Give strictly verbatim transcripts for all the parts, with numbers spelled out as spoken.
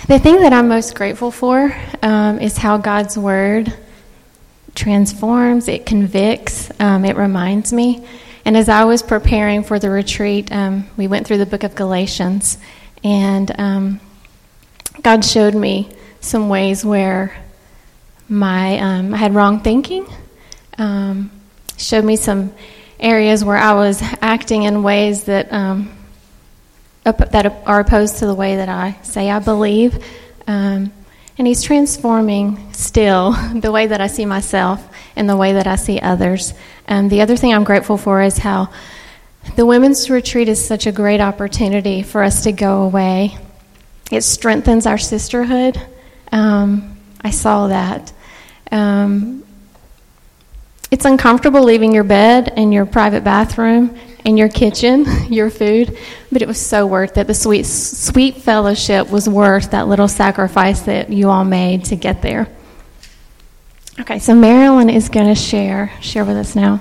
The thing that I'm most grateful for um, is how God's Word transforms, it convicts, um, it reminds me. And as I was preparing for the retreat, um, we went through the book of Galatians, and um, God showed me some ways where my um, I had wrong thinking, um, showed me some areas where I was acting in ways that um, op- that are opposed to the way that I say I believe. Um, and He's transforming still the way that I see myself and the way that I see others. Um, the other thing I'm grateful for is how the women's retreat is such a great opportunity for us to go away. It strengthens our sisterhood. Um, I saw that. Um, it's uncomfortable leaving your bed and your private bathroom and your kitchen, your food, but it was so worth it. The sweet, sweet fellowship was worth that little sacrifice that you all made to get there. Okay, so Marilyn is going to share share with us now.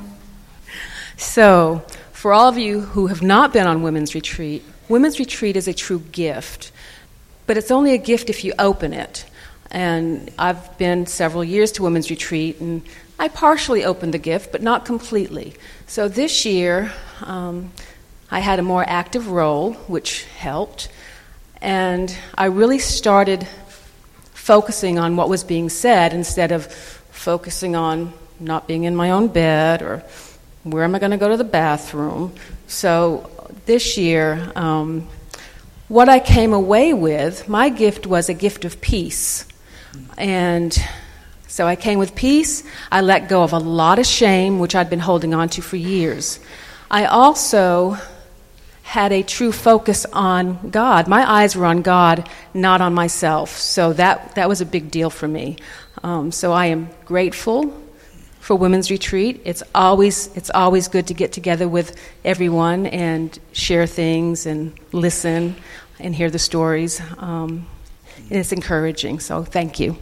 So, for all of you who have not been on Women's Retreat, Women's Retreat is a true gift, but it's only a gift if you open it. And I've been several years to Women's Retreat, and I partially opened the gift, but not completely. So this year, um, I had a more active role, which helped, and I really started focusing on what was being said instead of focusing on not being in my own bed or where am I going to go to the bathroom. So this year, um, what I came away with, my gift was a gift of peace. And so I came with peace. I let go of a lot of shame, which I'd been holding on to for years. I also had a true focus on God. My eyes were on God, not on myself. So that, that was a big deal for me. Um, so I am grateful for Women's Retreat. It's always it's always good to get together with everyone and share things and listen and hear the stories. Um, and it's encouraging, so thank you.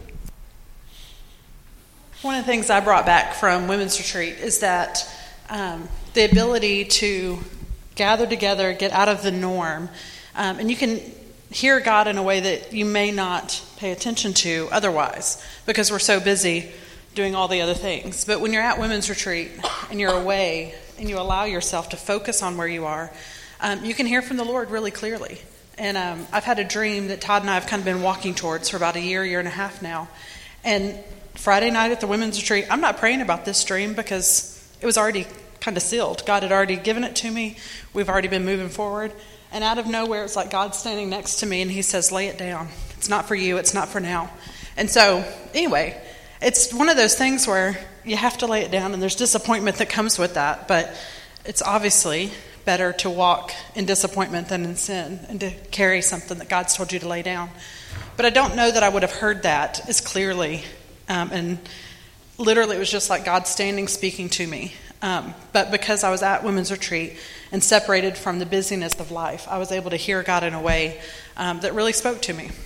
One of the things I brought back from Women's Retreat is that um, the ability to gather together, get out of the norm, um, and you can hear God in a way that you may not pay attention to otherwise because we're so busy doing all the other things. But when you're at Women's Retreat and you're away and you allow yourself to focus on where you are, um, you can hear from the Lord really clearly. And um, I've had a dream that Todd and I have kind of been walking towards for about a year, year and a half now. And Friday night at the Women's Retreat, I'm not praying about this dream because it was already kind of sealed. God had already given it to me. We've already been moving forward. And out of nowhere, it's like God standing next to me, and He says, lay it down. It's not for you. It's not for now. And so, anyway, it's one of those things where you have to lay it down, and there's disappointment that comes with that. But it's obviously better to walk in disappointment than in sin and to carry something that God's told you to lay down. But I don't know that I would have heard that as clearly. Um, and literally, it was just like God standing, speaking to me. Um, but because I was at Women's Retreat and separated from the busyness of life, I was able to hear God in a way um, that really spoke to me.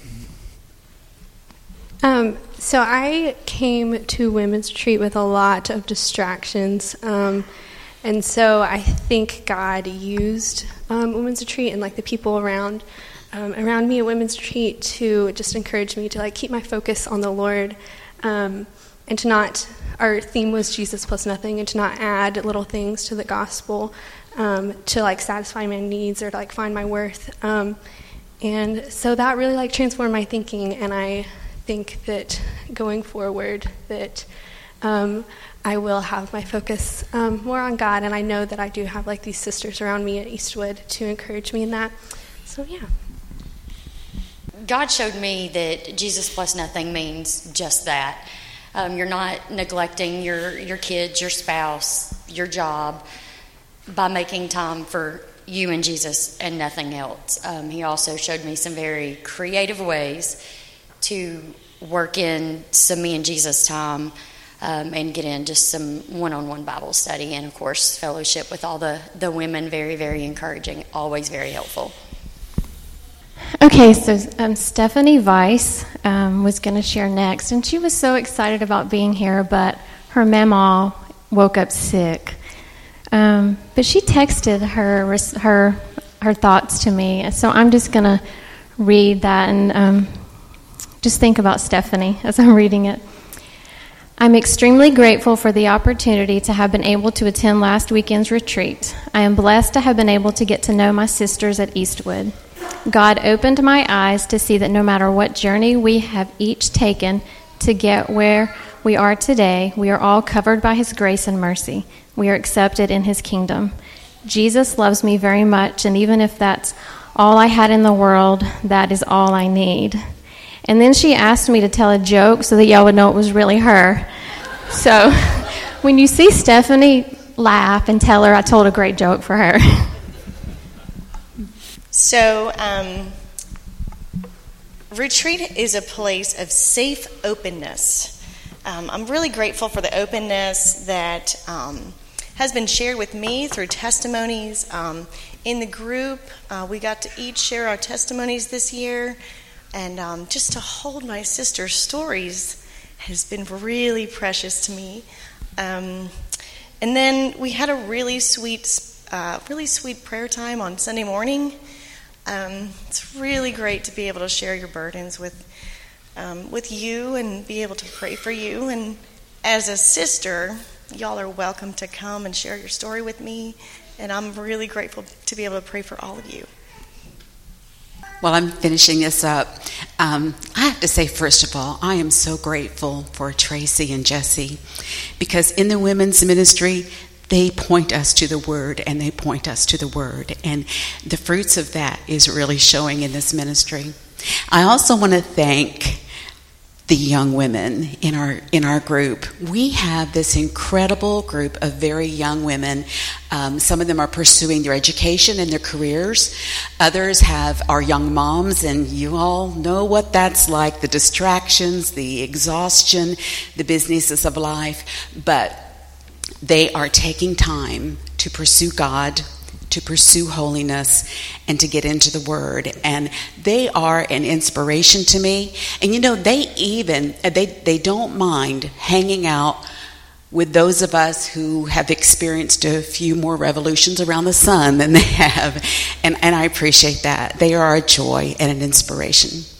Um, so I came to Women's Retreat with a lot of distractions. Um, and so I think God used um, Women's Retreat and like the people around um, around me at Women's Retreat to just encourage me to like keep my focus on the Lord. Um, and to not, our theme was Jesus plus nothing, and to not add little things to the gospel um, to like satisfy my needs or to like find my worth. Um, and so that really like transformed my thinking, and I think that going forward that um, I will have my focus um, more on God, and I know that I do have like these sisters around me at Eastwood to encourage me in that. So yeah. God showed me that Jesus plus nothing means just that. Um, you're not neglecting your, your kids, your spouse, your job by making time for you and Jesus and nothing else. Um, he also showed me some very creative ways to work in some me and Jesus time um, and get in just some one-on-one Bible study and, of course, fellowship with all the, the women. Very, very encouraging, always very helpful. Okay, so um, Stephanie Weiss um, was going to share next, and she was so excited about being here, but her mama woke up sick. Um, but she texted her her her thoughts to me, so I'm just going to read that. And um, just think about Stephanie as I'm reading it. I'm extremely grateful for the opportunity to have been able to attend last weekend's retreat. I am blessed to have been able to get to know my sisters at Eastwood. God opened my eyes to see that no matter what journey we have each taken to get where we are today, we are all covered by his grace and mercy. We are accepted in his kingdom. Jesus loves me very much, and even if that's all I had in the world, that is all I need. And then she asked me to tell a joke so that y'all would know it was really her. So when you see Stephanie, laugh and tell her I told a great joke for her. So, um, retreat is a place of safe openness. Um, I'm really grateful for the openness that um, has been shared with me through testimonies. Um, in the group, uh, we got to each share our testimonies this year. And um, just to hold my sister's stories has been really precious to me. Um, and then we had a really sweet, uh, really sweet prayer time on Sunday morning. Um, it's really great to be able to share your burdens with um, with you and be able to pray for you. And as a sister, y'all are welcome to come and share your story with me. And I'm really grateful to be able to pray for all of you. While I'm finishing this up, um, I have to say, first of all, I am so grateful for Tracy and Jesse, because in the women's ministry, they point us to the Word, and they point us to the Word, and the fruits of that is really showing in this ministry. I also want to thank the young women in our in our group. We have this incredible group of very young women. Um, some of them are pursuing their education and their careers. Others have our young moms, and you all know what that's like, the distractions, the exhaustion, the businesses of life. But they are taking time to pursue God, to pursue holiness, and to get into the Word. And they are an inspiration to me. And you know, they even, they, they don't mind hanging out with those of us who have experienced a few more revolutions around the sun than they have. And, and I appreciate that. They are a joy and an inspiration.